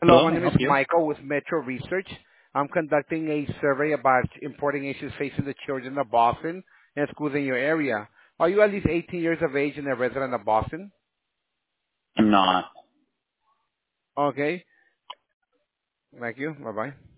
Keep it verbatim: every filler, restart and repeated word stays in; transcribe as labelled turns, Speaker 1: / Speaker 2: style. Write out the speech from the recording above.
Speaker 1: Hello,
Speaker 2: Hello,
Speaker 1: my
Speaker 2: may I
Speaker 1: name is
Speaker 2: help you?
Speaker 1: Michael with Metro Research. I'm conducting a survey about importing issues facing the children of Boston and schools in your area. Are you at least eighteen years of age and a resident of Boston?
Speaker 2: I'm not.
Speaker 1: Okay. Thank you. Bye-bye.